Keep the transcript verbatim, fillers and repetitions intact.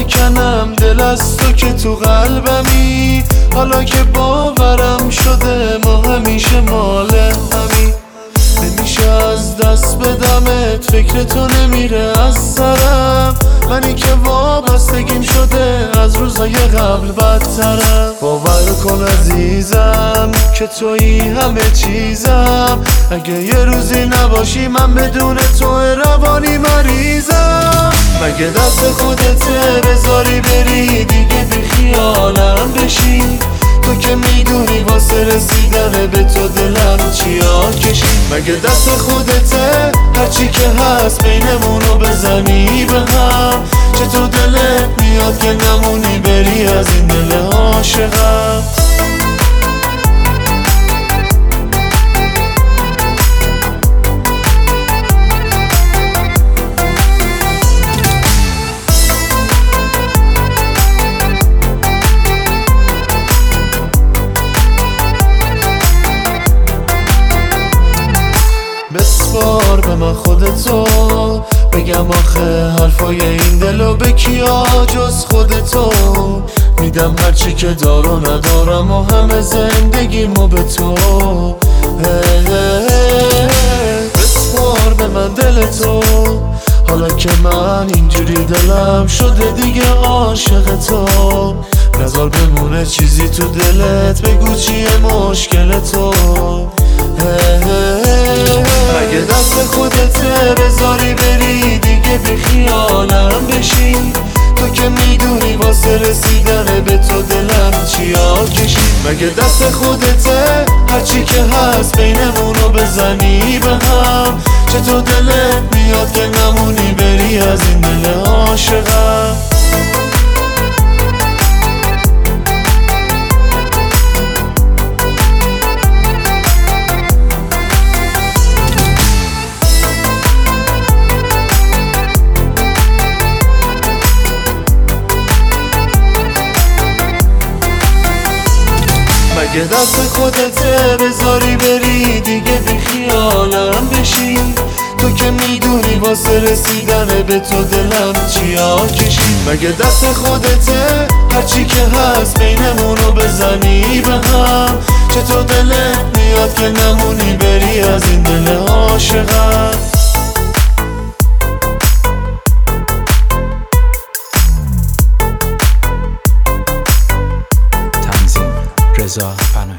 بکنم دل از تو که تو قلبمی. حالا که باورم شده ما همیشه مال همی. نمیشه از دست بدمت، فکر تو نمیره از سرم. منی که وابستگیم شده از روزای قبل بدترم. باور کن عزیزم که تویی همه چیزم. اگه یه روزی نباشی من بدون تو روانی مریضم. مگه دست خودته بذاری بری دیگه بی خیالم بشی؟ تو که میدونی واسه رسیدن به تو دلم چیا کشی. مگه دست خودته هرچی که هست بینمونو بزنی به هم؟ چطور دلت میاد که نمونی بری از این دل عاشقم؟ بسپار به من خودتو، بگم آخه حرفای این دلو به کیا جز خودتو. میدم هرچی که دار و ندارم و همه زندگیمو به تو. بسپار به من دلتو، حالا که من اینجوری دلم شده دیگه عاشق تو. نذار بمونه چیزی تو دلت، بگو چیه مشکل تو. مگه دست خودته بذاری بری دیگه بی خیالم بشی؟ تو که میدونی واسه رسیدن به تو دلم چیا کشی. مگه دست خودته هرچی که هست بینمونو بزنی به هم؟ چطور دلت میاد که نمونی بری از این دل عاشقم؟ مگه دست خودته بذاری بری دیگه بی خیالم بشی؟ تو که میدونی واسه رسیدن به تو دلم چیا کشی. مگه دست خودته هرچی که هست بینمونو بزنی به هم؟ چطور دلت میاد که نمونی بری از این دل عاشقم؟ تنظیم رضا فنایی.